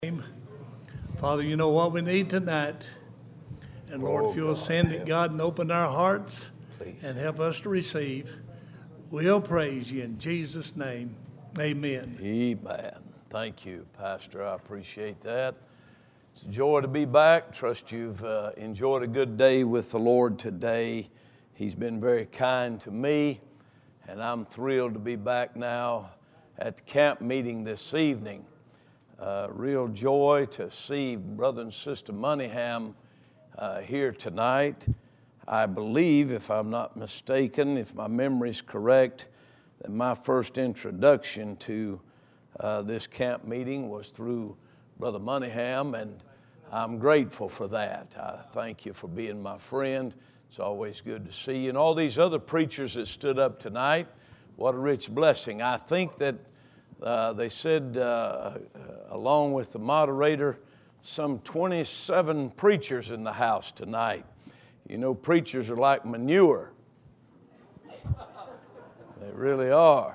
name. Father, you know what we need tonight. And Lord, if you'll send it, God, and open our hearts and help us to receive, we'll praise you in Jesus' name. Amen. Amen. Thank you, Pastor. I appreciate that. It's a joy to be back. Trust you've enjoyed a good day with the Lord today. He's been very kind to me, and I'm thrilled to be back now at the camp meeting this evening. Real joy to see Brother and Sister Moneyham here tonight. I believe, if I'm not mistaken, if my memory's correct, that my first introduction to this camp meeting was through Brother Moneyham, and I'm grateful for that. I thank you for being my friend. It's always good to see you. And all these other preachers that stood up tonight, what a rich blessing. I think that they said, along with the moderator, some 27 preachers in the house tonight. You know, preachers are like manure. They really are.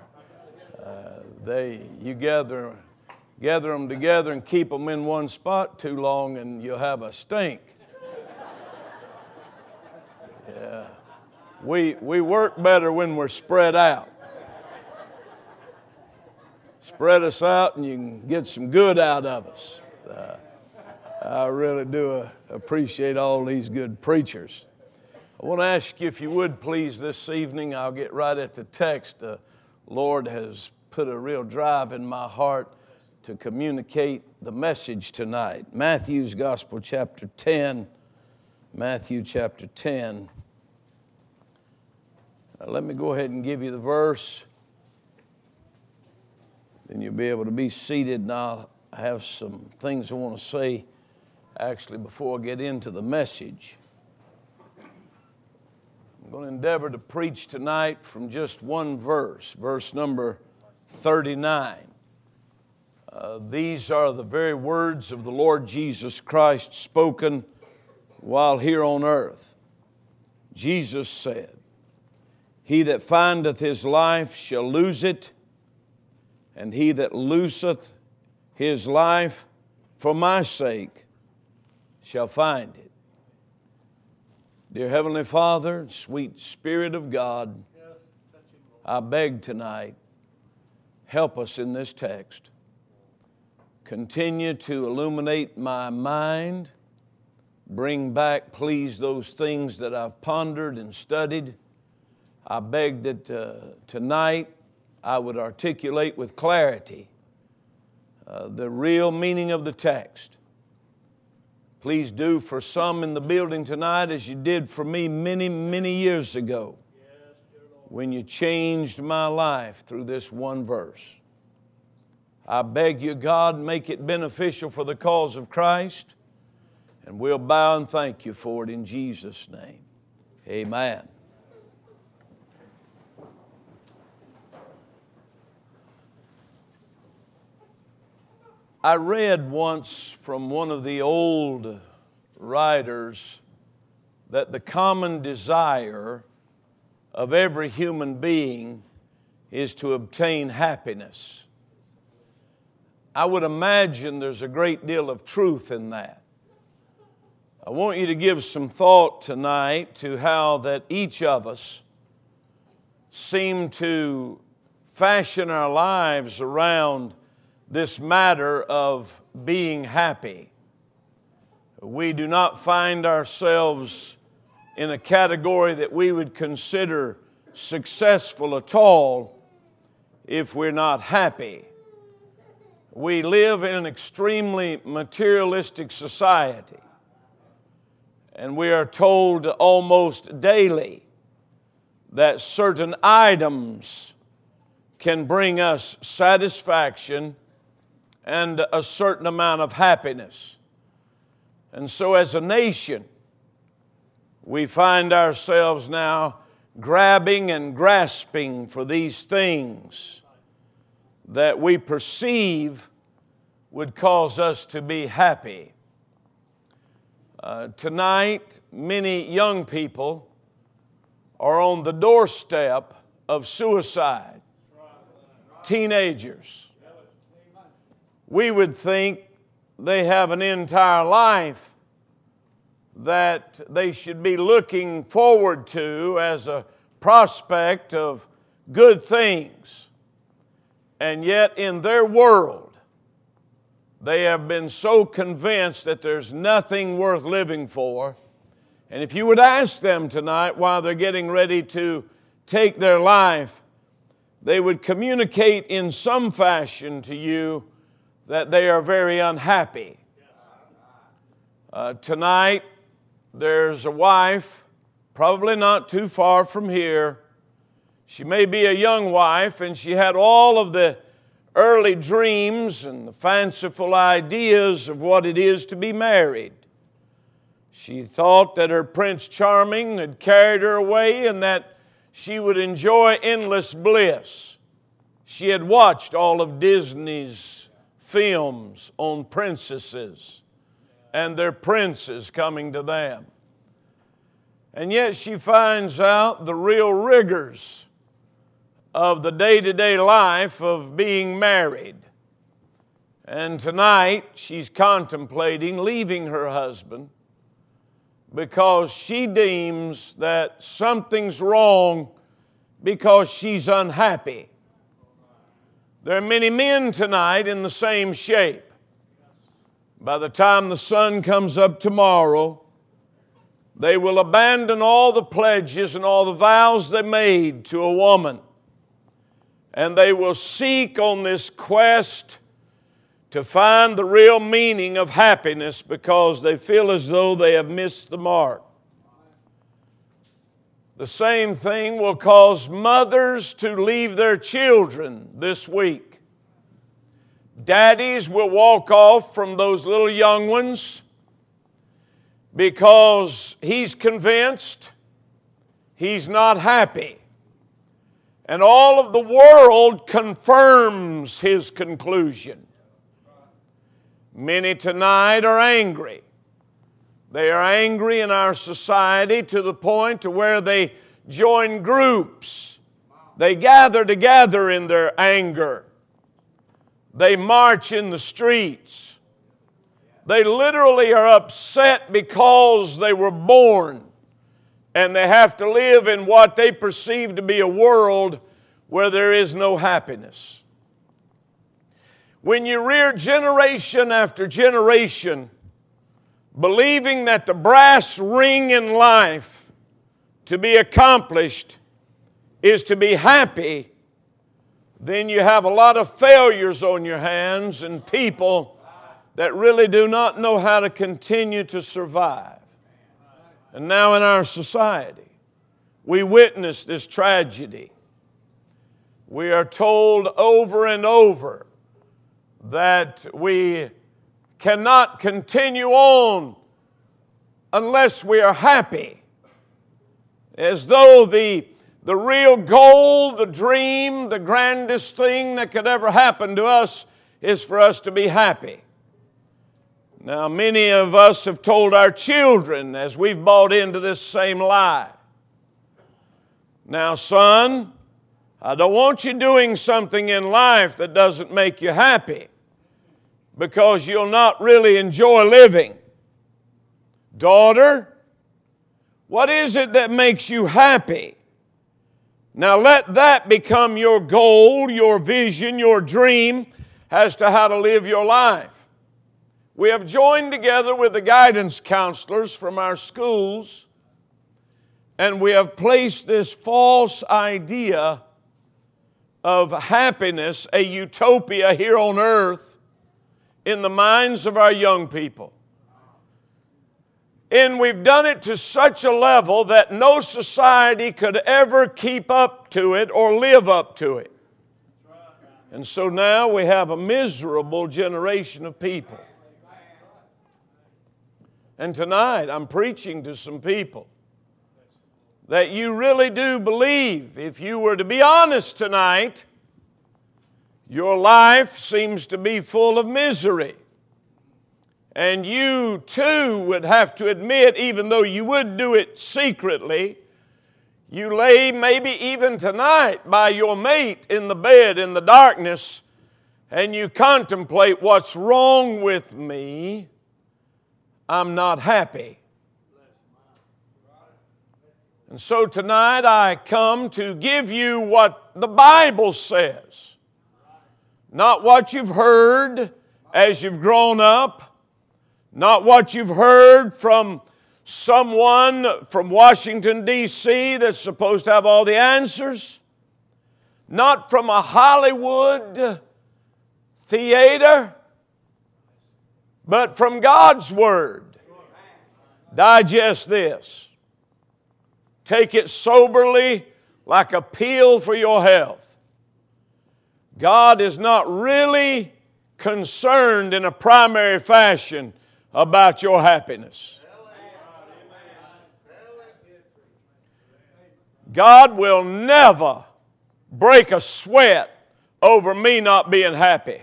You gather them together and keep them in one spot too long and you'll have a stink. Yeah. We work better when we're spread out. Spread us out and you can get some good out of us. I really do appreciate all these good preachers. I want to ask you if you would please this evening, I'll get right at the text. The Lord has put a real drive in my heart to communicate the message tonight. Matthew's Gospel chapter 10. Matthew chapter 10. Let me go ahead and give you the verse. Then you'll be able to be seated, and I'll have some things I want to say actually before I get into the message. I'm going to endeavor to preach tonight from just one verse, verse number 39. These are the very words of the Lord Jesus Christ spoken while here on earth. Jesus said, "He that findeth his life shall lose it, and he that loseth his life for my sake shall find it." Dear Heavenly Father, sweet Spirit of God, I beg tonight, help us in this text. Continue to illuminate my mind. Bring back, please, those things that I've pondered and studied. I beg that tonight I would articulate with clarity the real meaning of the text. Please do for some in the building tonight as you did for me many, many years ago when you changed my life through this one verse. I beg you, God, make it beneficial for the cause of Christ, and we'll bow and thank you for it in Jesus' name. Amen. I read once from one of the old writers that the common desire of every human being is to obtain happiness. I would imagine there's a great deal of truth in that. I want you to give some thought tonight to how that each of us seem to fashion our lives around this matter of being happy. We do not find ourselves in a category that we would consider successful at all if we're not happy. We live in an extremely materialistic society, and we are told almost daily that certain items can bring us satisfaction and a certain amount of happiness. And so as a nation, we find ourselves now grabbing and grasping for these things that we perceive would cause us to be happy. Tonight, many young people are on the doorstep of suicide. Teenagers. We would think they have an entire life that they should be looking forward to as a prospect of good things. And yet in their world, they have been so convinced that there's nothing worth living for. And if you would ask them tonight while they're getting ready to take their life, they would communicate in some fashion to you that they are very unhappy. Tonight, there's a wife, probably not too far from here. She may be a young wife, and she had all of the early dreams and the fanciful ideas of what it is to be married. She thought that her Prince Charming had carried her away and that she would enjoy endless bliss. She had watched all of Disney's films on princesses and their princes coming to them. And yet she finds out the real rigors of the day-to-day life of being married. And tonight she's contemplating leaving her husband because she deems that something's wrong because she's unhappy. There are many men tonight in the same shape. By the time the sun comes up tomorrow, they will abandon all the pledges and all the vows they made to a woman. And they will seek on this quest to find the real meaning of happiness because they feel as though they have missed the mark. The same thing will cause mothers to leave their children this week. Daddies will walk off from those little young ones because he's convinced he's not happy. And all of the world confirms his conclusion. Many tonight are angry. They are angry in our society to the point to where they join groups. They gather together in their anger. They march in the streets. They literally are upset because they were born and they have to live in what they perceive to be a world where there is no happiness. When you rear generation after generation believing that the brass ring in life to be accomplished is to be happy, then you have a lot of failures on your hands and people that really do not know how to continue to survive. And now in our society, we witness this tragedy. We are told over and over that we cannot continue on unless we are happy. As though the real goal, the dream, the grandest thing that could ever happen to us is for us to be happy. Now, many of us have told our children as we've bought into this same lie. Now, son, I don't want you doing something in life that doesn't make you happy because you'll not really enjoy living. Daughter, what is it that makes you happy? Now let that become your goal, your vision, your dream as to how to live your life. We have joined together with the guidance counselors from our schools, and we have placed this false idea of happiness, a utopia here on earth, in the minds of our young people. And we've done it to such a level that no society could ever keep up to it or live up to it. And so now we have a miserable generation of people. And tonight I'm preaching to some people that you really do believe, if you were to be honest tonight, your life seems to be full of misery. And you too would have to admit, even though you would do it secretly, you lay maybe even tonight by your mate in the bed in the darkness, and you contemplate what's wrong with me, I'm not happy. And so tonight I come to give you what the Bible says. Not what you've heard as you've grown up. Not what you've heard from someone from Washington, D.C. that's supposed to have all the answers. Not from a Hollywood theater, but from God's Word. Digest this. Take it soberly like a pill for your health. God is not really concerned in a primary fashion about your happiness. God will never break a sweat over me not being happy.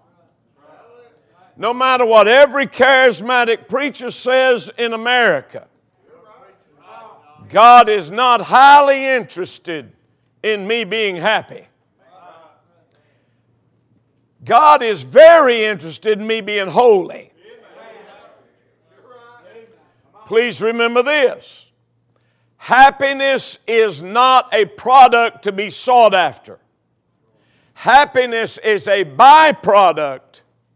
No matter what every charismatic preacher says in America, God is not highly interested in me being happy. God is very interested in me being holy. Please remember this. Happiness is not a product to be sought after. Happiness is a byproduct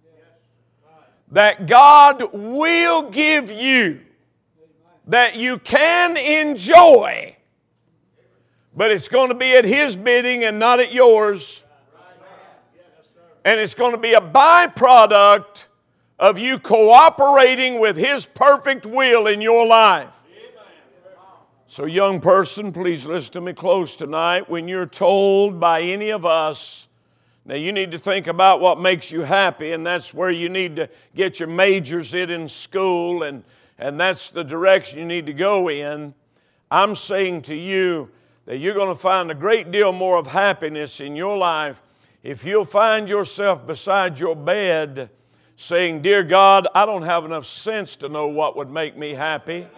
that God will give you, that you can enjoy, but it's going to be at His bidding and not at yours. And it's going to be a byproduct of you cooperating with His perfect will in your life. So, young person, please listen to me close tonight. When you're told by any of us, now you need to think about what makes you happy, and that's where you need to get your majors in school, and that's the direction you need to go in. I'm saying to you that you're going to find a great deal more of happiness in your life if you'll find yourself beside your bed saying, "Dear God, I don't have enough sense to know what would make me happy.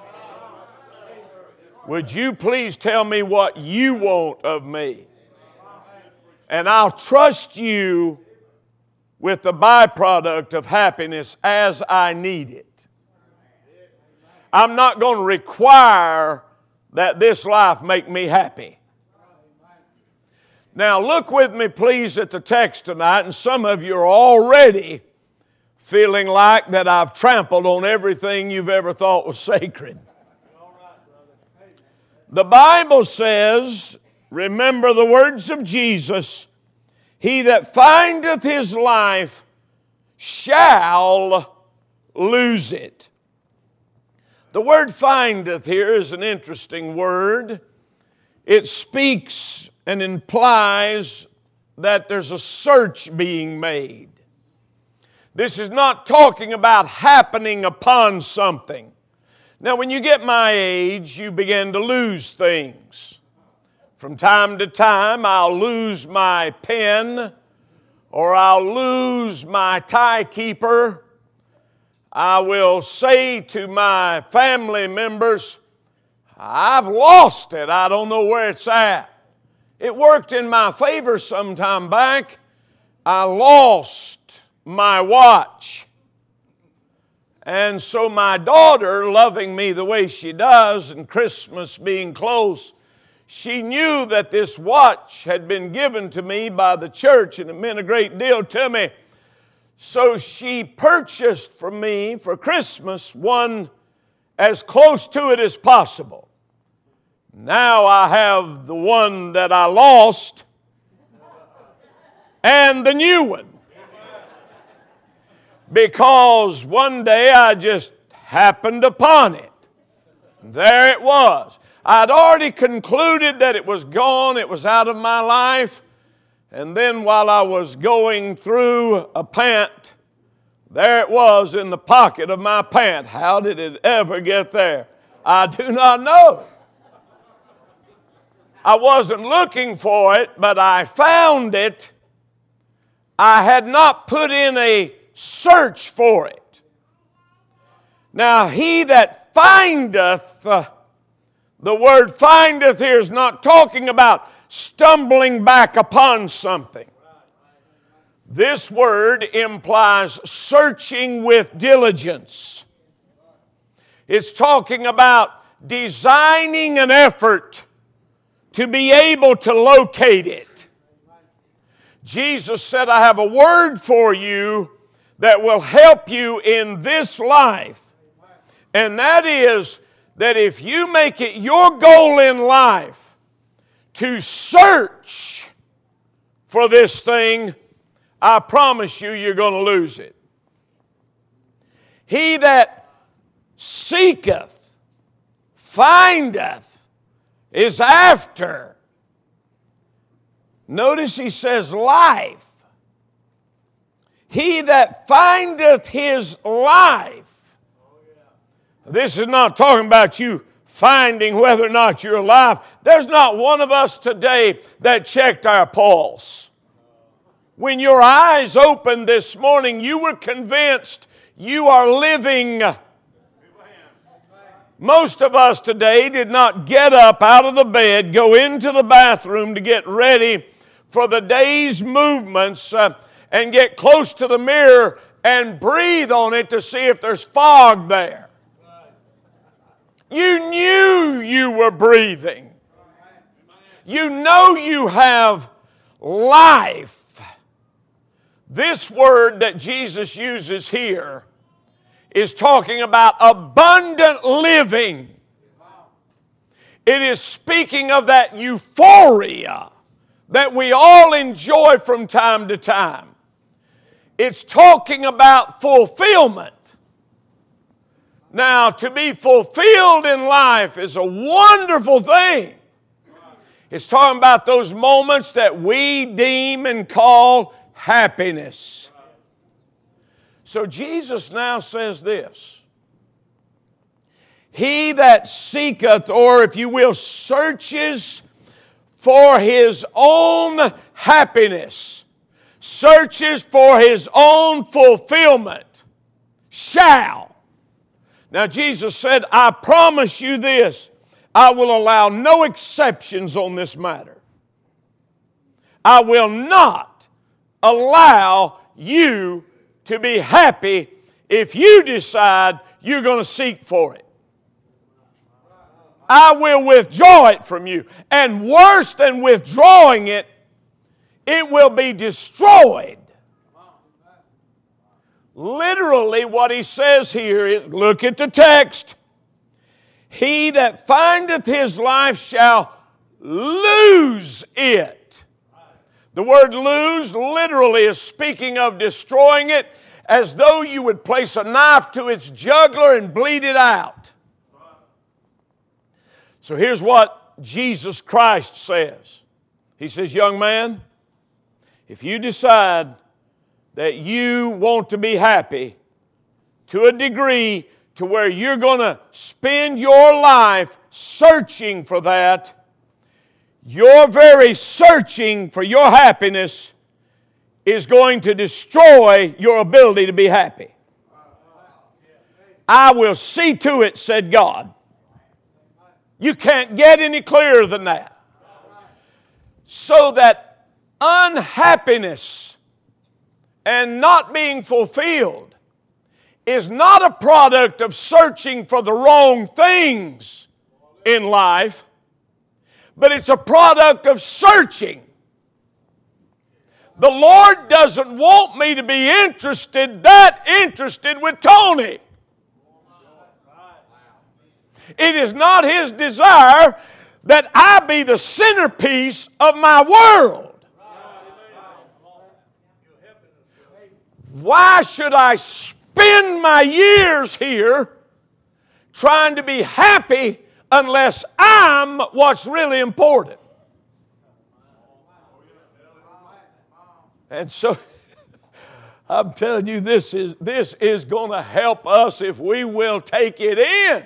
Would you please tell me what you want of me? And I'll trust you with the byproduct of happiness as I need it. I'm not going to require that this life make me happy." Now look with me please at the text tonight, and some of you are already feeling like that I've trampled on everything you've ever thought was sacred. The Bible says, remember the words of Jesus, "He that findeth his life shall lose it." The word findeth here is an interesting word. It speaks and implies that there's a search being made. This is not talking about happening upon something. Now, when you get my age, you begin to lose things. From time to time, I'll lose my pen, or I'll lose my tie keeper. I will say to my family members, "I've lost it. I don't know where it's at." It worked in my favor some time back. I lost my watch. And so my daughter, loving me the way she does, and Christmas being close, she knew that this watch had been given to me by the church, and it meant a great deal to me. So she purchased for me for Christmas one as close to it as possible. Now I have the one that I lost and the new one. Because one day I just happened upon it. There it was. I'd already concluded that it was gone, it was out of my life. And then while I was going through a pant, there it was in the pocket of my pant. How did it ever get there? I do not know. I wasn't looking for it, but I found it. I had not put in a search for it. Now, he that findeth, the word findeth here is not talking about stumbling back upon something. This word implies searching with diligence. It's talking about designing an effort to be able to locate it. Jesus said, I have a word for you that will help you in this life. And that is that if you make it your goal in life to search for this thing, I promise you, you're going to lose it. He that seeketh, findeth, is after. Notice he says life. He that findeth his life. This is not talking about you finding whether or not you're alive. There's not one of us today that checked our pulse. When your eyes opened this morning, you were convinced you are living. Most of us today did not get up out of the bed, go into the bathroom to get ready for the day's movements and get close to the mirror and breathe on it to see if there's fog there. You knew you were breathing. You know you have life. This word that Jesus uses here is talking about abundant living. It is speaking of that euphoria that we all enjoy from time to time. It's talking about fulfillment. Now, to be fulfilled in life is a wonderful thing. It's talking about those moments that we deem and call happiness. So Jesus now says this. He that seeketh, or if you will, searches for his own happiness, searches for his own fulfillment, shall. Now Jesus said, I promise you this, I will allow no exceptions on this matter. I will not allow you to be happy if you decide you're going to seek for it. I will withdraw it from you. And worse than withdrawing it, it will be destroyed. Literally what he says here is, look at the text. He that findeth his life shall lose it. The word lose literally is speaking of destroying it, as though you would place a knife to its jugular and bleed it out. So here's what Jesus Christ says. He says, young man, if you decide that you want to be happy to a degree to where you're going to spend your life searching for that, your very searching for your happiness is going to destroy your ability to be happy. I will see to it, said God. You can't get any clearer than that. So that unhappiness and not being fulfilled is not a product of searching for the wrong things in life, but it's a product of searching. The Lord doesn't want me to be interested with Tony. It is not His desire that I be the centerpiece of my world. Why should I spend my years here trying to be happy unless I'm what's really important? And so, I'm telling you, this is going to help us if we will take it in.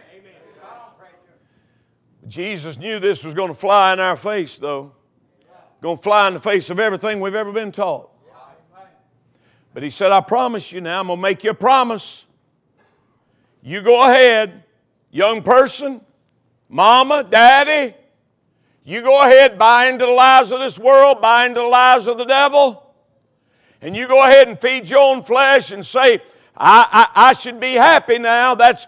Jesus knew this was going to fly in our face, though. Going to fly in the face of everything we've ever been taught. But He said, I promise you now, I'm going to make you a promise. You go ahead, young person, mama, daddy, you go ahead, buy into the lies of this world, buy into the lies of the devil, And you go ahead and feed your own flesh and say, I should be happy now. That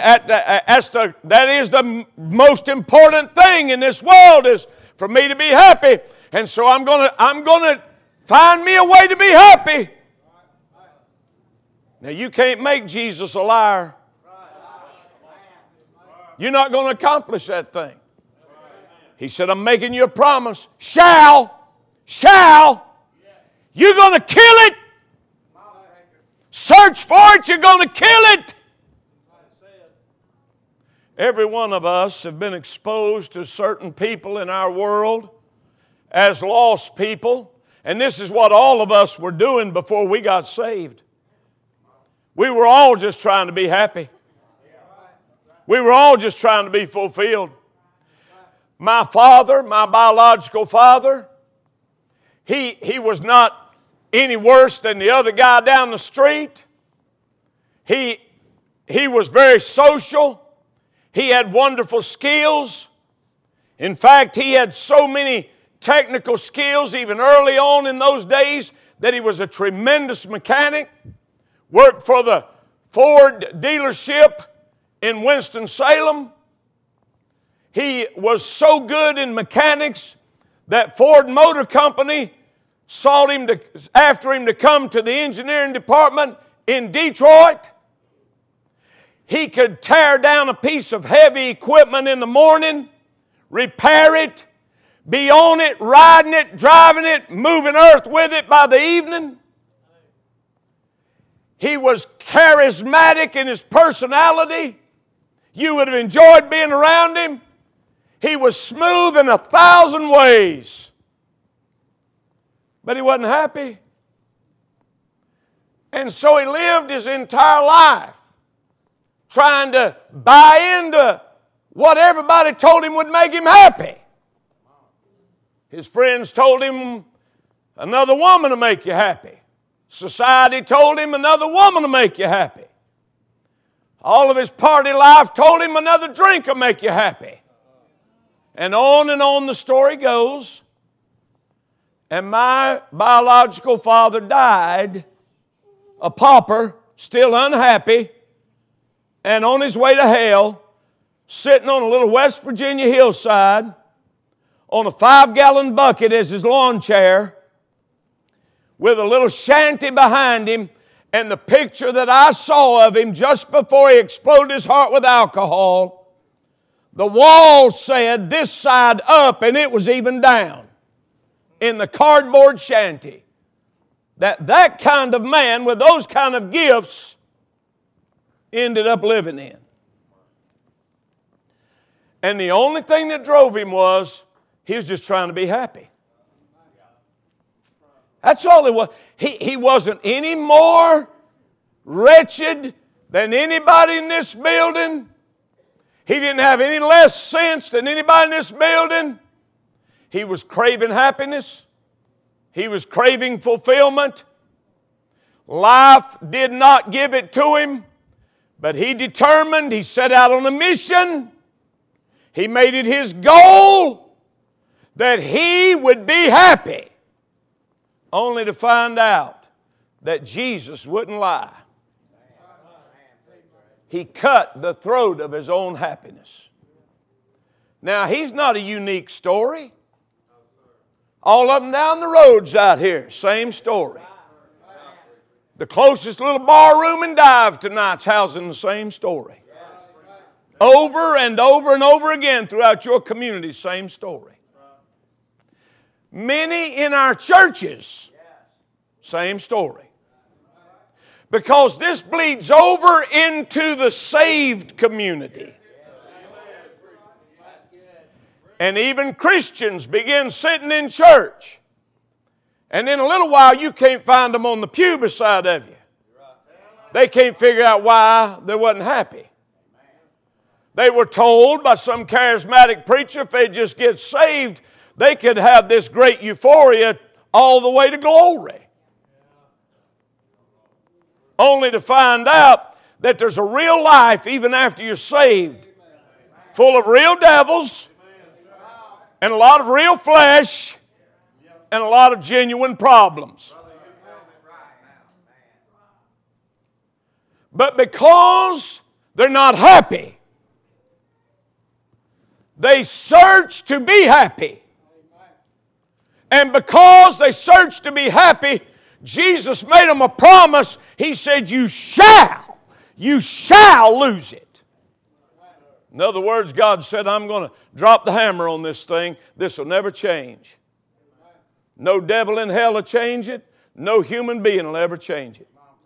is the most important thing in this world, is for me to be happy. And so I'm gonna find me a way to be happy. Now you can't make Jesus a liar. You're not going to accomplish that thing. He said, I'm making you a promise. Shall. You're going to kill it. Search for it, you're going to kill it. Every one of us have been exposed to certain people in our world as lost people. And this is what all of us were doing before we got saved. We were all just trying to be happy. We were all just trying to be fulfilled. My father, my biological father, he was not any worse than the other guy down the street. He was very social. He had wonderful skills. In fact, he had so many technical skills even early on in those days that he was a tremendous mechanic. Worked for the Ford dealership in Winston-Salem. He was so good in mechanics that Ford Motor Company sought after him to come to the engineering department in Detroit. He could tear down a piece of heavy equipment in the morning, repair it, be on it, riding it, driving it, moving earth with it by the evening. He was charismatic in his personality. You would have enjoyed being around him. He was smooth in 1,000 ways. But he wasn't happy. And so he lived his entire life trying to buy into what everybody told him would make him happy. His friends told him another woman will make you happy. Society told him another woman will make you happy. All of his party life told him another drink will make you happy. And on the story goes. And my biological father died a pauper, still unhappy, and on his way to hell, sitting on a little West Virginia hillside on a 5-gallon bucket as his lawn chair, with a little shanty behind him, and the picture that I saw of him just before he exploded his heart with alcohol, the wall said this side up, and it was even down in the cardboard shanty. That kind of man with those kind of gifts ended up living in. And the only thing that drove him was he was just trying to be happy. That's all it was. He wasn't any more wretched than anybody in this building. He didn't have any less sense than anybody in this building. He was craving happiness. He was craving fulfillment. Life did not give it to him, but he determined, he set out on a mission. He made it his goal that he would be happy, only to find out that Jesus wouldn't lie. He cut the throat of his own happiness. Now, he's not a unique story. All up and down the roads out here, same story. The closest little bar room in Dive tonight's housing the same story. Over and over and over again throughout your community, same story. Many in our churches, same story. Because this bleeds over into the saved community. And even Christians begin sitting in church. And in a little while, you can't find them on the pew beside of you. They can't figure out why they wasn't happy. They were told by some charismatic preacher if they just get saved, they could have this great euphoria all the way to glory. Only to find out that there's a real life even after you're saved, full of real devils, and a lot of real flesh, and a lot of genuine problems. But because they're not happy, they search to be happy. And because they search to be happy, Jesus made them a promise. He said, you shall lose it. In other words, God said, I'm going to drop the hammer on this thing. This will never change. No devil in hell will change it. No human being will ever change it.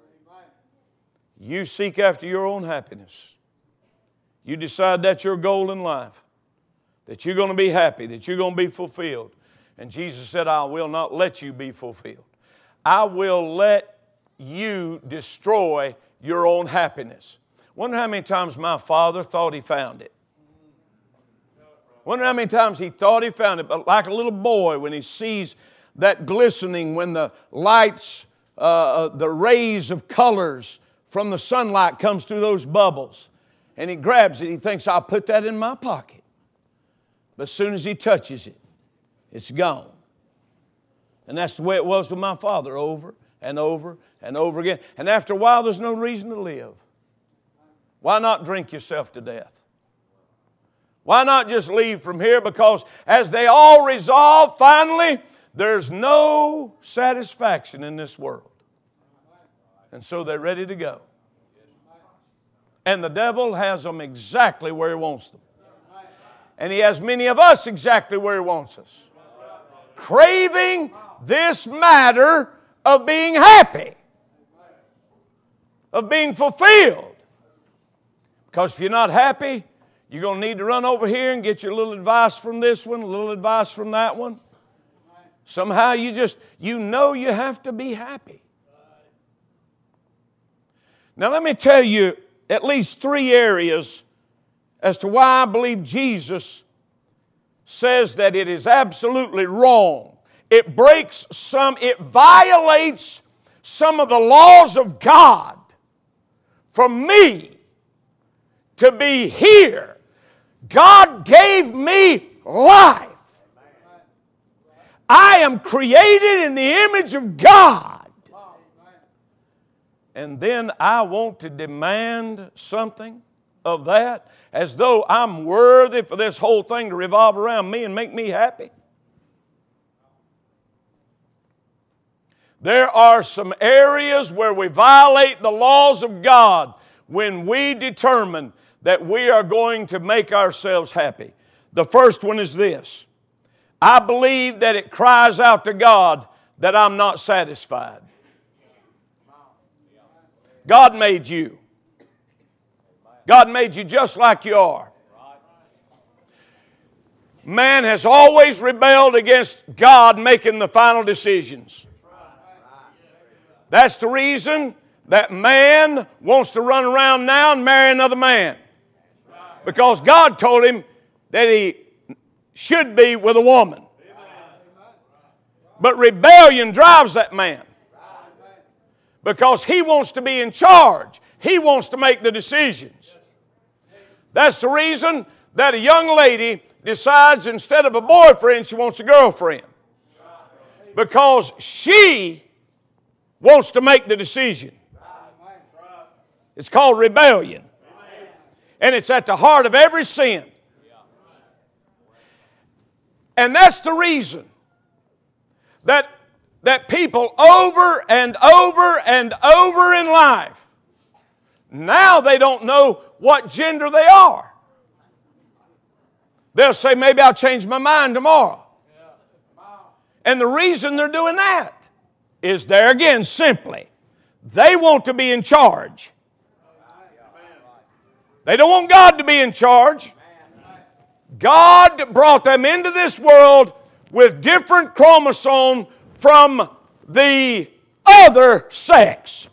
You seek after your own happiness. You decide that's your goal in life. That you're going to be happy, that you're going to be fulfilled. And Jesus said, I will not let you be fulfilled. I will let you destroy your own happiness. Wonder how many times my father thought he found it. Wonder how many times he thought he found it. But like a little boy when he sees that glistening, when the lights, the rays of colors from the sunlight comes through those bubbles. And he grabs it, he thinks, I'll put that in my pocket. But as soon as he touches it, it's gone. And that's the way it was with my father, over and over and over again. And after a while, there's no reason to live. Why not drink yourself to death? Why not just leave from here? Because as they all resolve, finally, there's no satisfaction in this world. And so they're ready to go. And the devil has them exactly where he wants them. And he has many of us exactly where he wants us. Craving this matter of being happy, of being fulfilled. Because if you're not happy, you're going to need to run over here and get your little advice from this one, a little advice from that one. Somehow you know you have to be happy. Now let me tell you at least 3 areas as to why I believe Jesus says that it is absolutely wrong. It violates some of the laws of God for me to be here. God gave me life. I am created in the image of God. And then I want to demand something of that as though I'm worthy for this whole thing to revolve around me and make me happy. There are some areas where we violate the laws of God when we determine that we are going to make ourselves happy. The first one is this. I believe that it cries out to God that I'm not satisfied. God made you. God made you just like you are. Man has always rebelled against God making the final decisions. That's the reason that man wants to run around now and marry another man. Because God told him that he should be with a woman. But rebellion drives that man. Because he wants to be in charge. He wants to make the decisions. That's the reason that a young lady decides instead of a boyfriend, she wants a girlfriend. Because she wants to make the decision. It's called rebellion. And it's at the heart of every sin. And that's the reason that people over and over and over in life, now they don't know what gender they are. They'll say, maybe I'll change my mind tomorrow. And the reason they're doing that is there again simply, they want to be in charge. They don't want God to be in charge. God brought them into this world with different chromosomes from the other sex.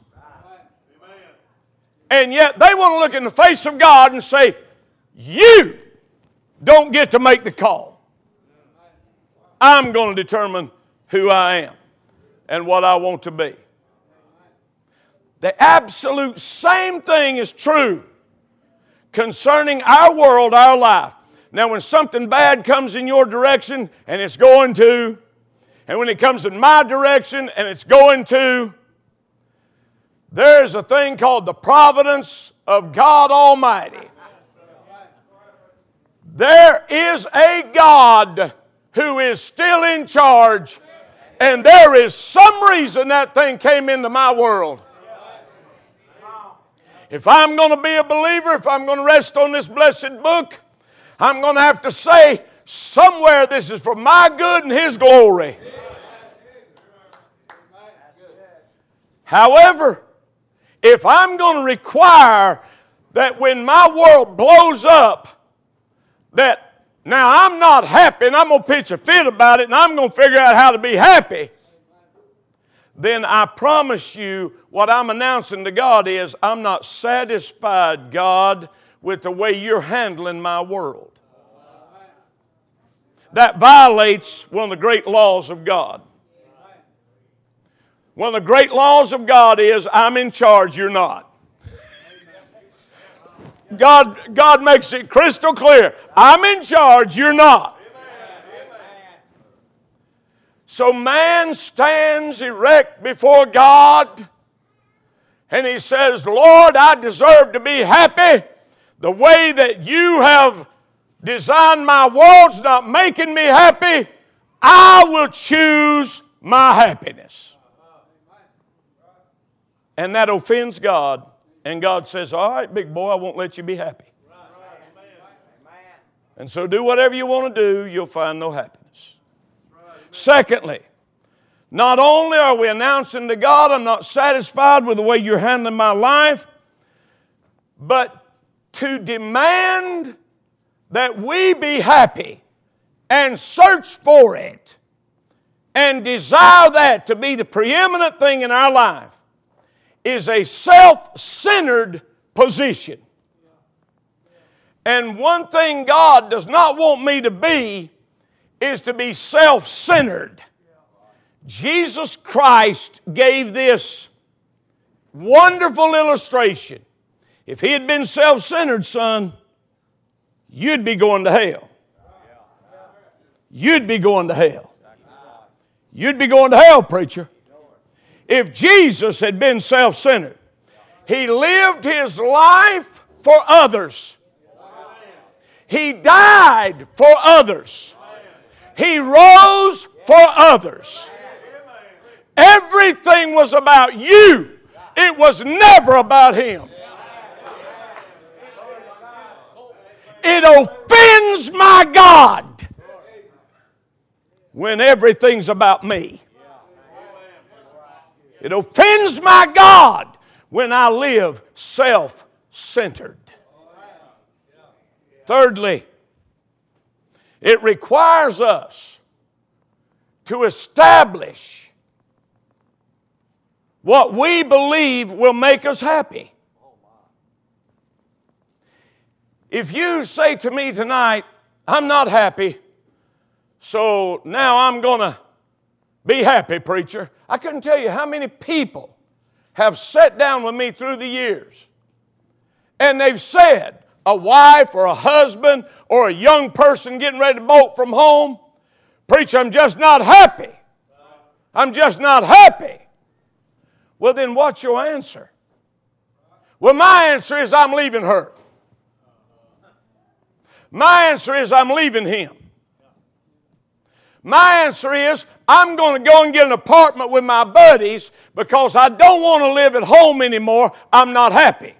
And yet they want to look in the face of God and say, you don't get to make the call. I'm going to determine who I am and what I want to be. The absolute same thing is true concerning our world, our life. Now when something bad comes in your direction, and it's going to, and when it comes in my direction, and it's going to, There is a thing called the providence of God Almighty. There is a God who is still in charge, and there is some reason that thing came into my world. If I'm going to be a believer, if I'm going to rest on this blessed book, I'm going to have to say somewhere this is for my good and His glory. However, if I'm going to require that when my world blows up, that now I'm not happy and I'm going to pitch a fit about it and I'm going to figure out how to be happy, then I promise you what I'm announcing to God is I'm not satisfied, God, with the way you're handling my world. That violates one of the great laws of God. One of the great laws of God is I'm in charge, you're not. God makes it crystal clear. I'm in charge, you're not. So man stands erect before God and he says, Lord, I deserve to be happy. The way that you have designed my world's not making me happy. I will choose my happiness. And that offends God. And God says, all right, big boy, I won't let you be happy. And so do whatever you want to do, you'll find no happiness. Secondly, not only are we announcing to God, I'm not satisfied with the way you're handling my life, but to demand that we be happy and search for it and desire that to be the preeminent thing in our life is a self-centered position. And one thing God does not want me to be is to be self-centered. Jesus Christ gave this wonderful illustration. If He had been self-centered, son, you'd be going to hell. You'd be going to hell. You'd be going to hell, preacher. If Jesus had been self-centered, He lived His life for others. He died for others. He rose for others. Everything was about you. It was never about Him. It offends my God when everything's about me. It offends my God when I live self-centered. Thirdly, it requires us to establish what we believe will make us happy. If you say to me tonight, I'm not happy, so now I'm going to be happy, preacher. I couldn't tell you how many people have sat down with me through the years and they've said, a wife or a husband or a young person getting ready to bolt from home, preacher, I'm just not happy. I'm just not happy. Well, then what's your answer? Well, my answer is I'm leaving her. My answer is I'm leaving him. My answer is I'm going to go and get an apartment with my buddies because I don't want to live at home anymore. I'm not happy.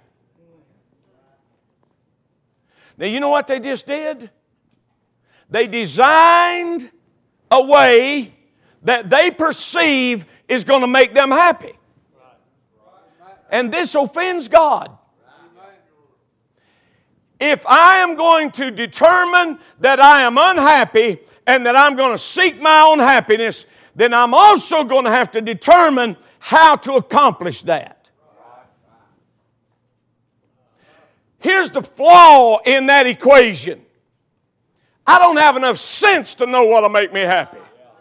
Now, you know what they just did? They designed a way that they perceive is going to make them happy. And this offends God. If I am going to determine that I am unhappy and that I'm going to seek my own happiness, then I'm also going to have to determine how to accomplish that. Here's the flaw in that equation. I don't have enough sense to know what'll make me happy.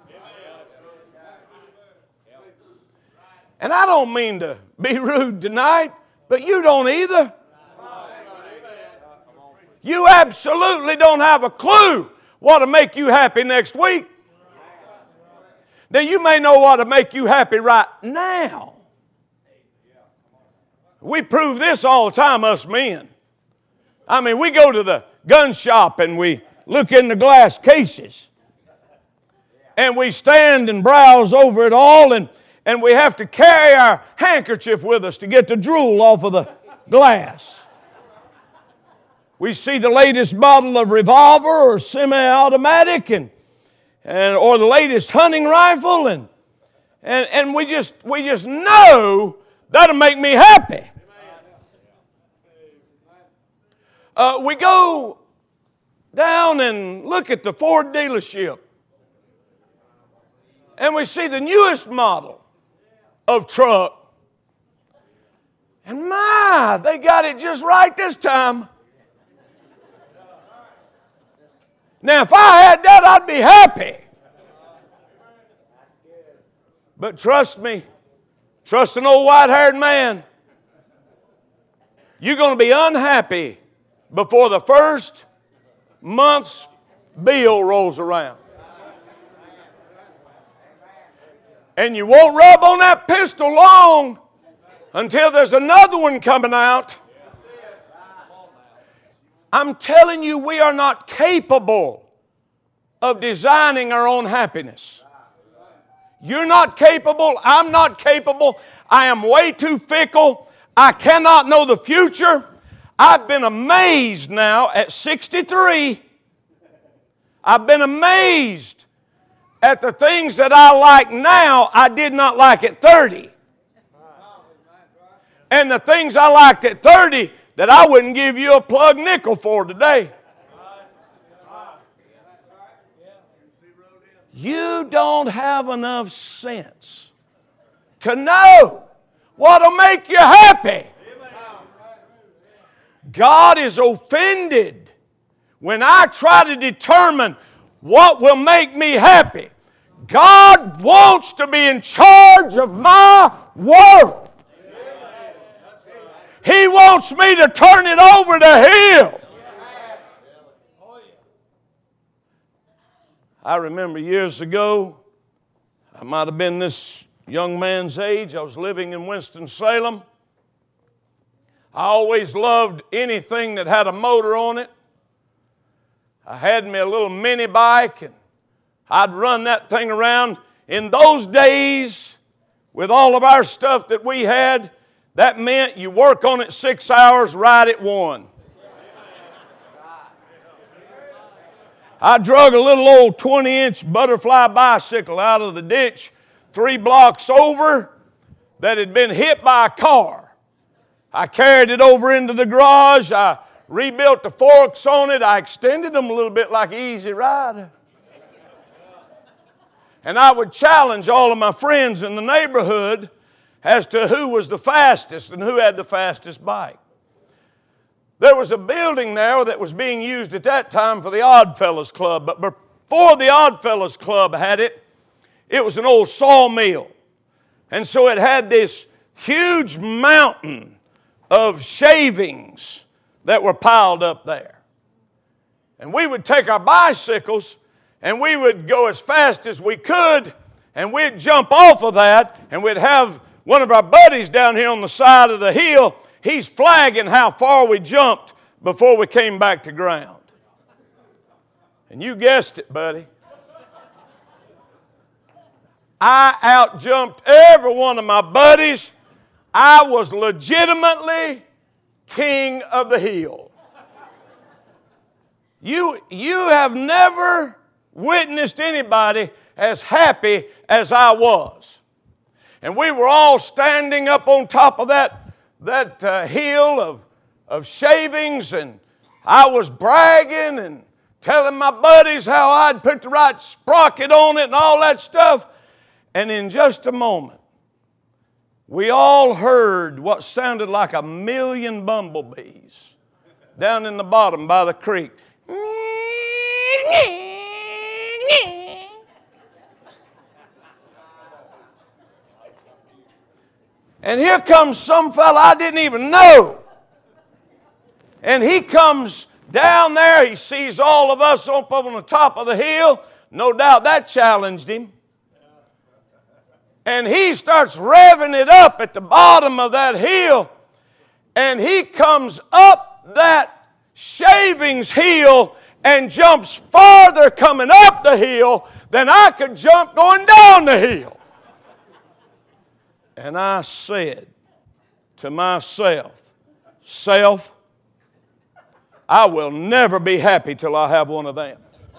And I don't mean to be rude tonight, but you don't either. You absolutely don't have a clue what'll make you happy next week. Now, you may know what'll make you happy right now. We prove this all the time, us men. I mean, we go to the gun shop and we look in the glass cases. And we stand and browse over it all, and we have to carry our handkerchief with us to get the drool off of the glass. We see the latest model of revolver or semi-automatic or the latest hunting rifle, and we just know that'll make me happy. We go down and look at the Ford dealership, and we see the newest model of truck. And my, they got it just right this time. Now, if I had that, I'd be happy. But trust me, trust an old white-haired man, you're going to be unhappy before the first month's bill rolls around. And you won't rub on that pistol long until there's another one coming out. I'm telling you, we are not capable of designing our own happiness. You're not capable. I'm not capable. I am way too fickle. I cannot know the future. I've been amazed now at 63. I've been amazed at the things that I like now I did not like at 30. And the things I liked at 30 that I wouldn't give you a plug nickel for today. You don't have enough sense to know what'll make you happy. God is offended when I try to determine what will make me happy. God wants to be in charge of my world. He wants me to turn it over to Him. I remember years ago, I might have been this young man's age. I was living in Winston-Salem. I always loved anything that had a motor on it. I had me a little mini bike, and I'd run that thing around. In those days, with all of our stuff that we had, that meant you work on it 6 hours, ride it 1. I drug a little old 20-inch butterfly bicycle out of the ditch 3 blocks over that had been hit by a car. I carried it over into the garage. I rebuilt the forks on it. I extended them a little bit like an Easy Rider. And I would challenge all of my friends in the neighborhood as to who was the fastest and who had the fastest bike. There was a building there that was being used at that time for the Oddfellows Club. But before the Oddfellows Club had it, it was an old sawmill. And so it had this huge mountain of shavings that were piled up there. And we would take our bicycles and we would go as fast as we could, and we'd jump off of that, and we'd have one of our buddies down here on the side of the hill. He's flagging how far we jumped before we came back to ground. And you guessed it, buddy. I outjumped every one of my buddies. I was legitimately king of the hill. You have never witnessed anybody as happy as I was. And we were all standing up on top of that hill of shavings, and I was bragging and telling my buddies how I'd put the right sprocket on it and all that stuff. And in just a moment, we all heard what sounded like 1,000,000 bumblebees down in the bottom by the creek. And here comes some fella I didn't even know. And he comes down there. He sees all of us up on the top of the hill. No doubt that challenged him. And he starts revving it up at the bottom of that hill. and he comes up that shavings hill and jumps farther coming up the hill than I could jump going down the hill. And I said to myself, self, I will never be happy till I have one of them.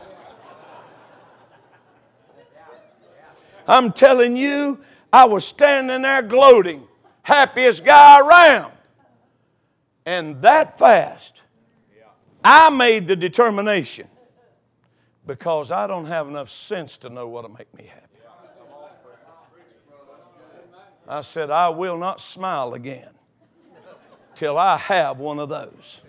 I'm telling you, I was standing there gloating, happiest guy around. And that fast, I made the determination, because I don't have enough sense to know what'll make me happy. I said, I will not smile again till I have one of those.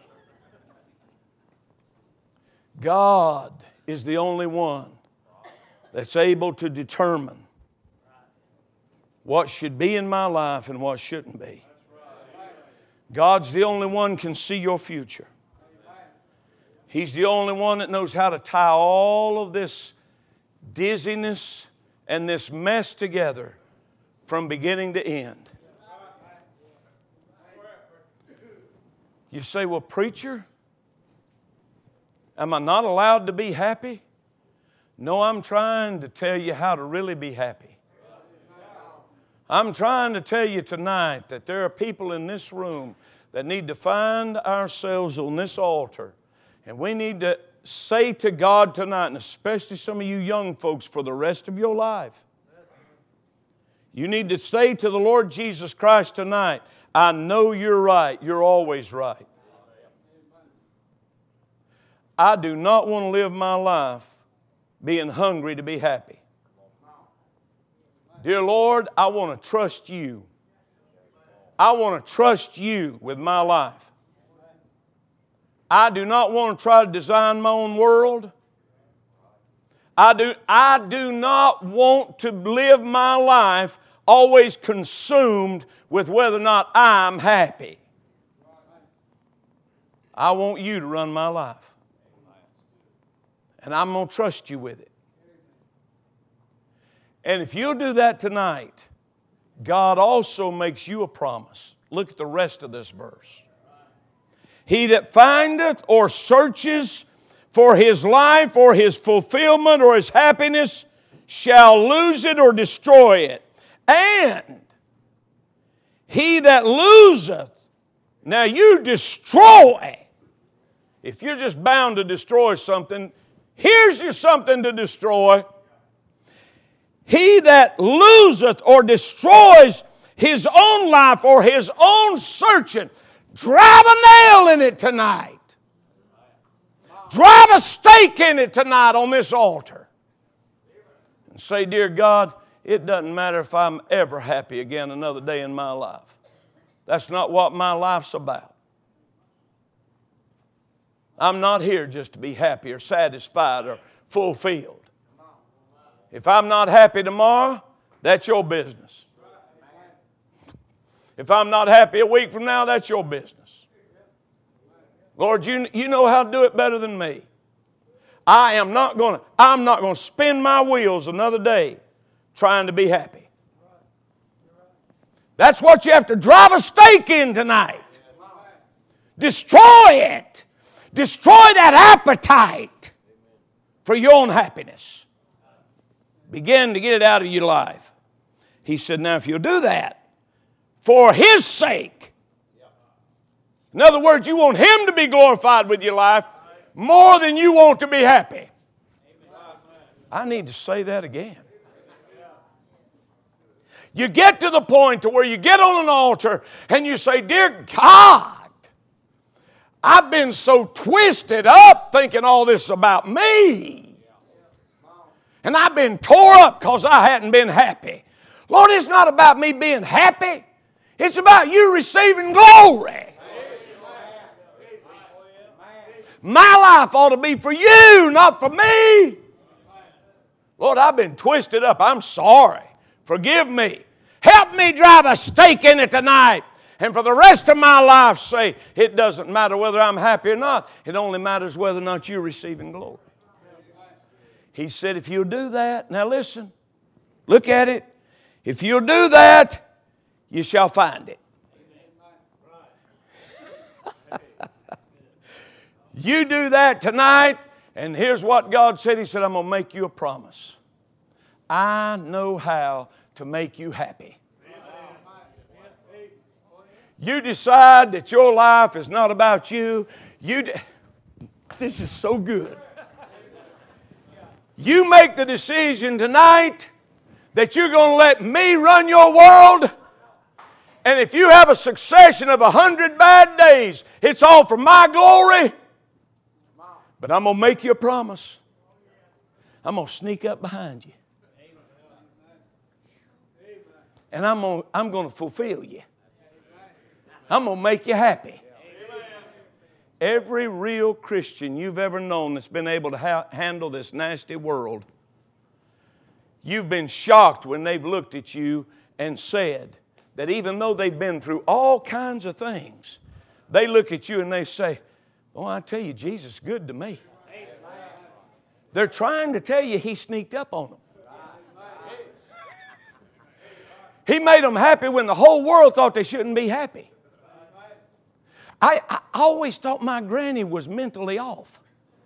God is the only one that's able to determine what should be in my life and what shouldn't be. God's the only one can see your future. He's the only one that knows how to tie all of this dizziness and this mess together from beginning to end. You say, well, preacher, am I not allowed to be happy? No, I'm trying to tell you how to really be happy. I'm trying to tell you tonight that there are people in this room that need to find ourselves on this altar, and we need to say to God tonight, and especially some of you young folks for the rest of your life, you need to say to the Lord Jesus Christ tonight, I know you're right. You're always right. I do not want to live my life being hungry to be happy. Dear Lord, I want to trust you. I want to trust you with my life. I do not want to try to design my own world. I do not want to live my life always consumed with whether or not I'm happy. I want you to run my life. And I'm going to trust you with it. And if you'll do that tonight, God also makes you a promise. Look at the rest of this verse. He that findeth or searches for his life or his fulfillment or his happiness shall lose it or destroy it. And he that loseth, now you destroy. If you're just bound to destroy something, here's your something to destroy. He that loseth or destroys his own life or his own searching, drive a nail in it tonight. Drive a stake in it tonight on this altar. And say, dear God, it doesn't matter if I'm ever happy again another day in my life. That's not what my life's about. I'm not here just to be happy or satisfied or fulfilled. If I'm not happy tomorrow, that's your business. If I'm not happy a week from now, that's your business. Lord, you know how to do it better than me. I'm not going to spin my wheels another day trying to be happy. That's what you have to drive a stake in tonight. Destroy it. Destroy that appetite for your own happiness. Begin to get it out of your life. He said, now if you'll do that, for His sake. In other words, you want Him to be glorified with your life more than you want to be happy. I need to say that again. You get to the point to where you get on an altar and you say, dear God, I've been so twisted up thinking all this is about me. And I've been tore up because I hadn't been happy. Lord, it's not about me being happy. It's about you receiving glory. My life ought to be for you, not for me. Lord, I've been twisted up. I'm sorry. Forgive me. Help me drive a stake in it tonight. And for the rest of my life say, it doesn't matter whether I'm happy or not. It only matters whether or not you're receiving glory. He said, if you'll do that, now listen, look at it. If you'll do that, you shall find it. You do that tonight, and here's what God said. He said, I'm going to make you a promise. I know how to make you happy. You decide that your life is not about you. This is so good. You make the decision tonight that you're going to let me run your world. And if you have a succession of 100 bad days, it's all for my glory. But I'm going to make you a promise. I'm going to sneak up behind you. And I'm going to fulfill you. I'm going to make you happy. Every real Christian you've ever known that's been able to handle this nasty world, you've been shocked when they've looked at you and said that even though they've been through all kinds of things, they look at you and they say, oh, I tell you, Jesus is good to me. They're trying to tell you He sneaked up on them. He made them happy when the whole world thought they shouldn't be happy. I always thought my granny was mentally off.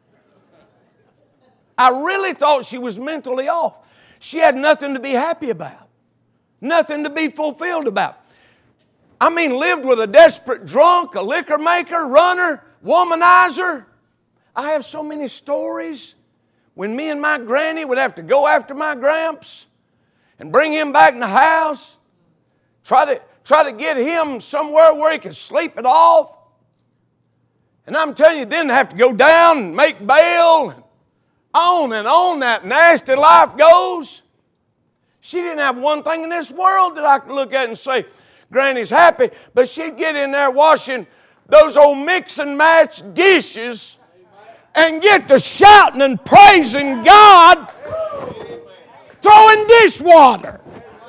I really thought she was mentally off. She had nothing to be happy about. Nothing to be fulfilled about. I mean, lived with a desperate drunk, a liquor maker, runner, womanizer. I have so many stories when me and my granny would have to go after my gramps and bring him back in the house, try to get him somewhere where he could sleep it off. And I'm telling you, then have to go down and make bail. And on that nasty life goes. She didn't have one thing in this world that I could look at and say, Granny's happy. But she'd get in there washing those old mix and match dishes and get to shouting and praising God, throwing dishwater.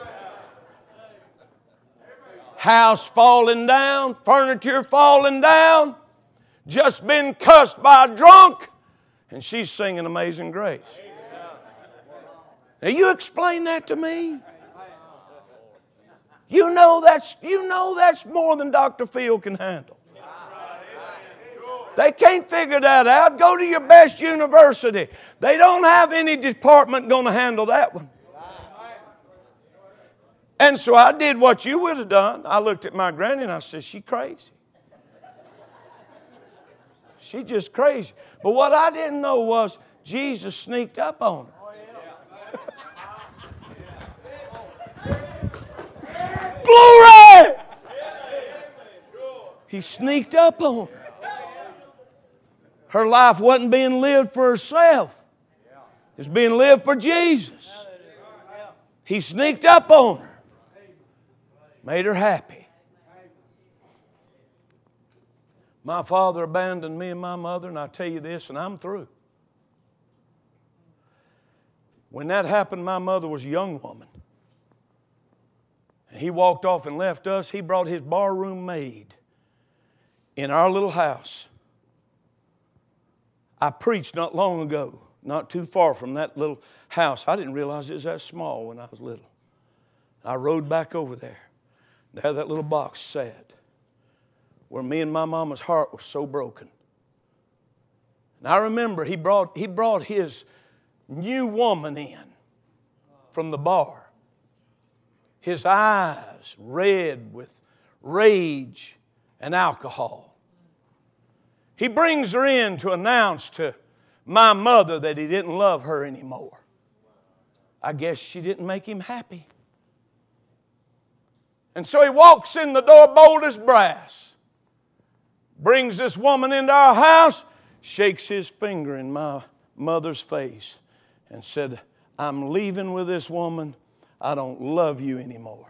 House falling down, furniture falling down, just been cussed by a drunk, and she's singing Amazing Grace. Now you explain that to me. You know that's more than Dr. Phil can handle. They can't figure that out. Go to your best university. They don't have any department going to handle that one. And so I did what you would have done. I looked at my granny and I said, she crazy. She just crazy. But what I didn't know was Jesus sneaked up on her. Glory! He sneaked up on her. Her life wasn't being lived for herself. It was being lived for Jesus. He sneaked up on her. Made her happy. My father abandoned me and my mother, and I tell you this, and I'm through. When that happened, my mother was a young woman. And he walked off and left us. He brought his barroom maid in our little house. I preached not long ago, not too far from that little house. I didn't realize it was that small when I was little. I rode back over there. There that little box sat, where me and my mama's heart was so broken. And I remember he brought his new woman in from the bar. His eyes red with rage and alcohol. He brings her in to announce to my mother that he didn't love her anymore. I guess she didn't make him happy. And so he walks in the door bold as brass. Brings this woman into our house, shakes his finger in my mother's face and said, I'm leaving with this woman. I don't love you anymore.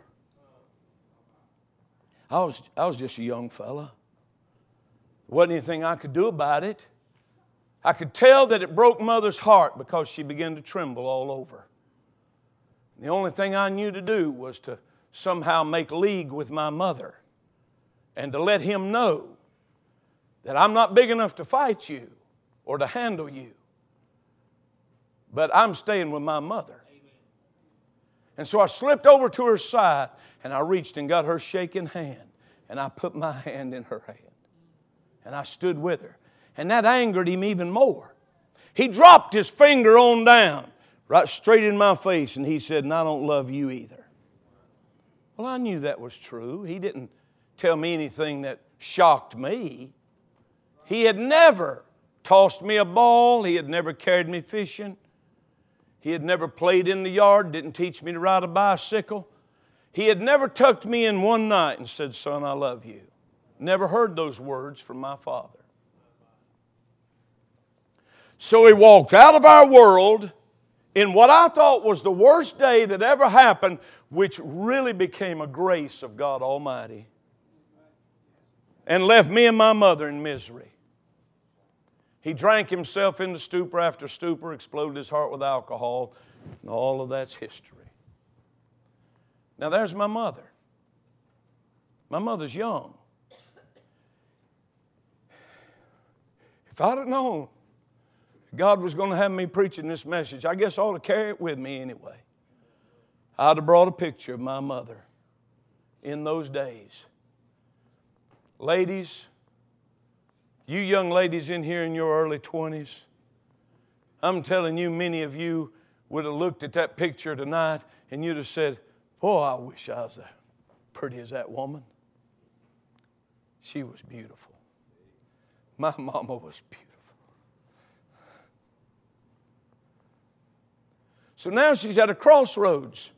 I was just a young fella. There wasn't anything I could do about it. I could tell that it broke Mother's heart because she began to tremble all over. The only thing I knew to do was to somehow make league with my mother and to let him know that I'm not big enough to fight you or to handle you, but I'm staying with my mother. And so I slipped over to her side and I reached and got her shaking hand and I put my hand in her hand and I stood with her And that angered him even more. He dropped his finger on down, right straight in my face, and he said, "And I don't love you either." Well, I knew that was true. He didn't tell me anything that shocked me. He had never tossed me a ball. He had never carried me fishing. He had never played in the yard, didn't teach me to ride a bicycle. He had never tucked me in one night and said, "Son, I love you." Never heard those words from my father. So he walked out of our world in what I thought was the worst day that ever happened, which really became a grace of God Almighty, and left me and my mother in misery. He drank himself into stupor after stupor, exploded his heart with alcohol, and all of that's history. Now there's my mother. My mother's young. If I'd have known God was going to have me preaching this message, I guess I ought to carry it with me anyway. I'd have brought a picture of my mother in those days. Ladies, you young ladies in here in your early 20s, I'm telling you, many of you would have looked at that picture tonight and you'd have said, "Oh, I wish I was as pretty as that woman." She was beautiful. My mama was beautiful. So now she's at a crossroads.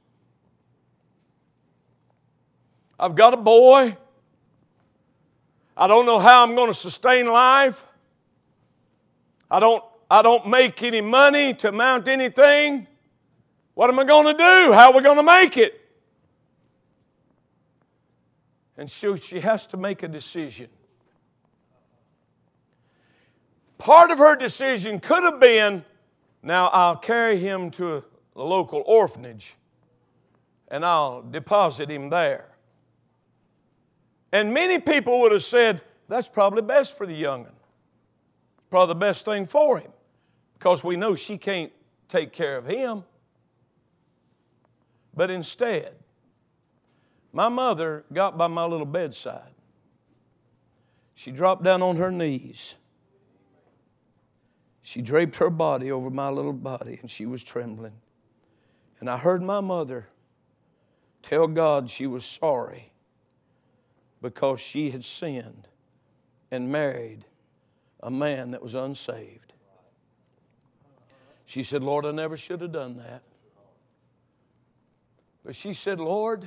I've got a boy. I don't know how I'm going to sustain life. I don't make any money to mount anything. What am I going to do? How are we going to make it? And so she has to make a decision. Part of her decision could have been, now I'll carry him to a local orphanage and I'll deposit him there. And many people would have said, that's probably best for the young'un. Probably the best thing for him, because we know she can't take care of him. But instead, my mother got by my little bedside. She dropped down on her knees. She draped her body over my little body, and she was trembling. And I heard my mother tell God she was sorry because she had sinned and married a man that was unsaved. She said, "Lord, I never should have done that." But she said, "Lord,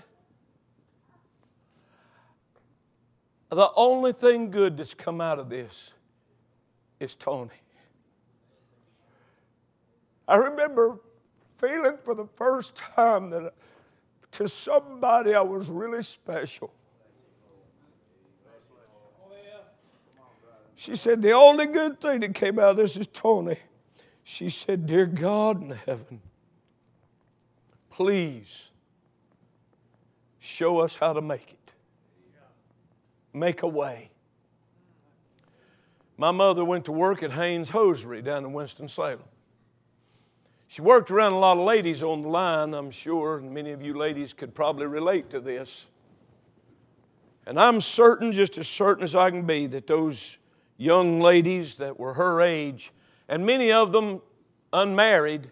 the only thing good that's come out of this is Tony." I remember feeling for the first time that to somebody I was really special. She said, "The only good thing that came out of this is Tony." She said, "Dear God in heaven, please show us how to make it. Make a way." My mother went to work at Haynes Hosiery down in Winston-Salem. She worked around a lot of ladies on the line, I'm sure, and many of you ladies could probably relate to this. And I'm certain, just as certain as I can be, that those young ladies that were her age, and many of them unmarried,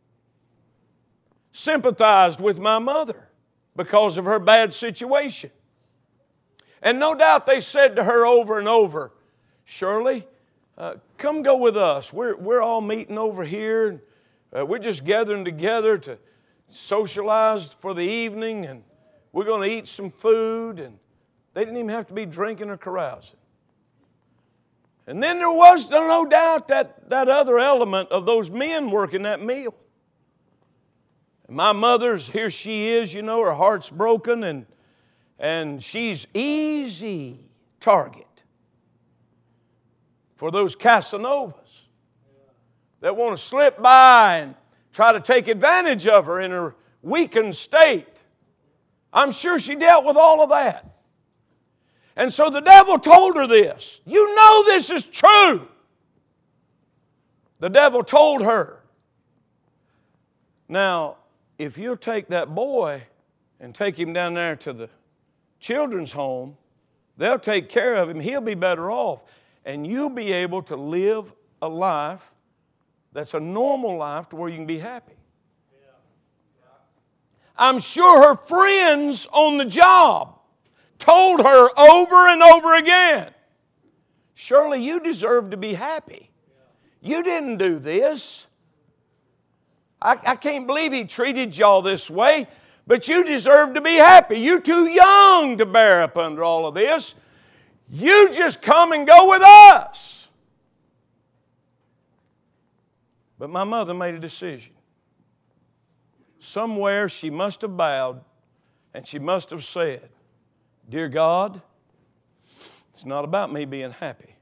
sympathized with my mother because of her bad situation. And no doubt they said to her over and over, "Shirley, come go with us. We're all meeting over here. We're just gathering together to socialize for the evening, and we're going to eat some food." And they didn't even have to be drinking or carousing. And then there was no doubt that other element of those men working that meal. And my mother's, here she is, you know, her heart's broken, and she's easy target for those Casanovas that want to slip by and try to take advantage of her in her weakened state. I'm sure she dealt with all of that. And so the devil told her this. You know this is true. The devil told her, "Now, if you'll take that boy and take him down there to the children's home, they'll take care of him. He'll be better off. and you'll be able to live a life that's a normal life to where you can be happy. I'm sure her friends on the job told her over and over again, Shirley, you deserve to be happy. You didn't do this. I can't believe he treated y'all this way, but you deserve to be happy. You're too young to bear up under all of this. You just come and go with us. But my mother made a decision. Somewhere she must have bowed and she must have said, Dear God, it's not about me being happy.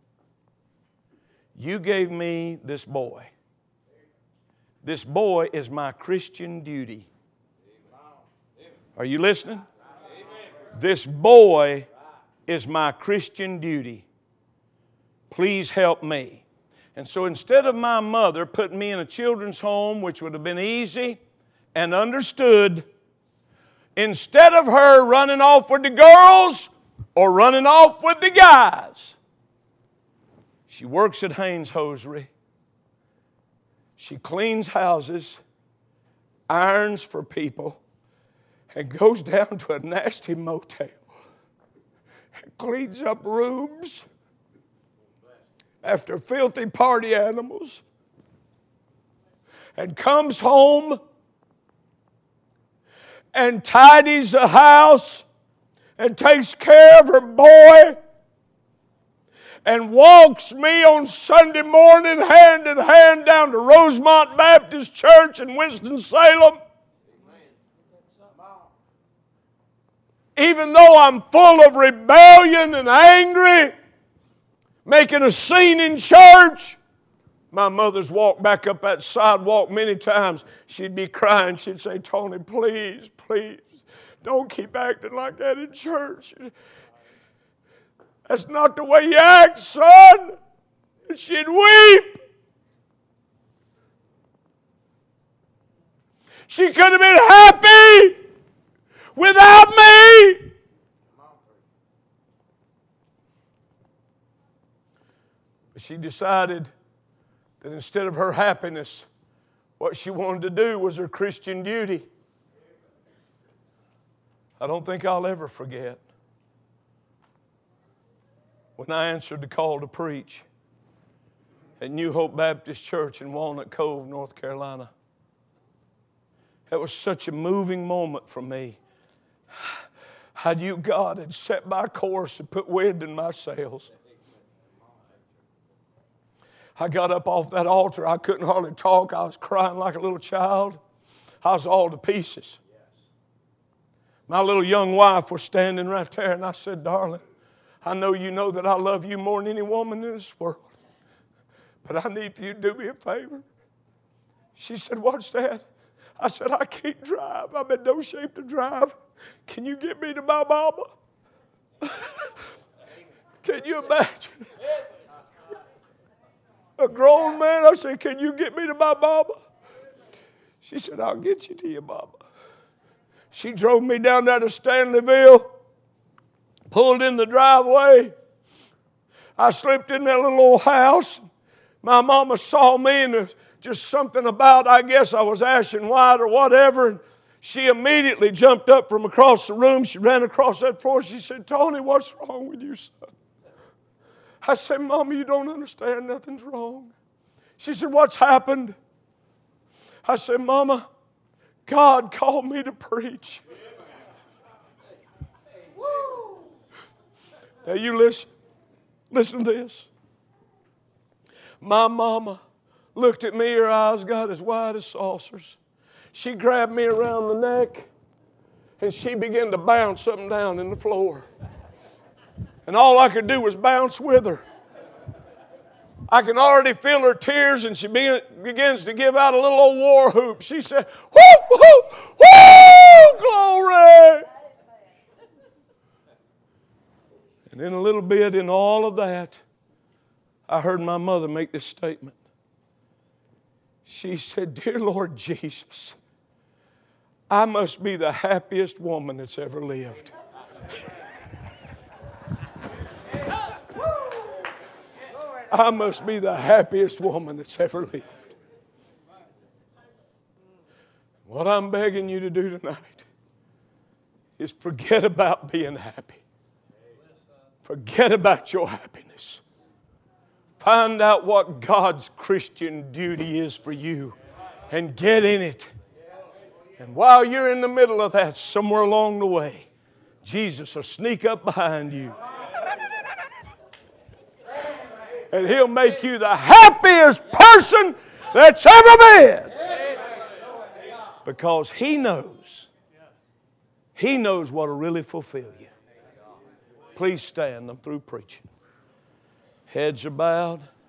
You gave me this boy. This boy is my Christian duty. Are you listening? This boy is my Christian duty. Please help me. And so instead of my mother putting me in a children's home, which would have been easy and understood, instead of her running off with the girls or running off with the guys, she works at Haynes Hosiery. She cleans houses, irons for people, and goes down to a nasty motel and cleans up rooms after filthy party animals, and comes home and tidies the house and takes care of her boy and walks me on Sunday morning hand in hand down to Rosemont Baptist Church in Winston-Salem. Even though I'm full of rebellion and angry, making a scene in church, my mother's walked back up that sidewalk many times. She'd be crying. She'd say, Tony, please, please, don't keep acting like that in church. That's not the way you act, son. And she'd weep. She could have been happy without me. But she decided that instead of her happiness, what she wanted to do was her Christian duty. I don't think I'll ever forget when I answered the call to preach at New Hope Baptist Church in Walnut Cove, North Carolina. It was such a moving moment for me. I knew God had set my course and put wind in my sails. I got up off that altar. I couldn't hardly talk. I was crying like a little child. I was all to pieces. My little young wife was standing right there, and I said, Darling, I know you know that I love you more than any woman in this world. But I need for you to do me a favor. She said, What's that? I said, I can't drive. I'm in no shape to drive. Can you get me to my mama? Can you imagine? A grown man, I said, can you get me to my mama? She said, I'll get you to your mama. She drove me down there to Stanleyville, pulled in the driveway. I slipped in that little old house. My mama saw me, and there's just something about, I guess I was ashen white or whatever, and she immediately jumped up from across the room. She ran across that floor. She said, Tony, what's wrong with you, son? I said, Mama, you don't understand. Nothing's wrong. She said, what's happened? I said, Mama, God called me to preach. Now you listen. Listen to this. My mama looked at me, her eyes got as wide as saucers. She grabbed me around the neck and she began to bounce up and down in the floor. And all I could do was bounce with her. I can already feel her tears, and she begins to give out a little old war whoop. She said, whoop, whoop, whoo, glory. And in a little bit, in all of that, I heard my mother make this statement. She said, Dear Lord Jesus, I must be the happiest woman that's ever lived. I must be the happiest woman that's ever lived. What I'm begging you to do tonight is forget about being happy. Forget about your happiness. Find out what God's Christian duty is for you and get in it. And while you're in the middle of that, somewhere along the way, Jesus will sneak up behind you. And He'll make you the happiest person that's ever been. Because He knows what will really fulfill you. Please stand. I'm through preaching. Heads are bowed.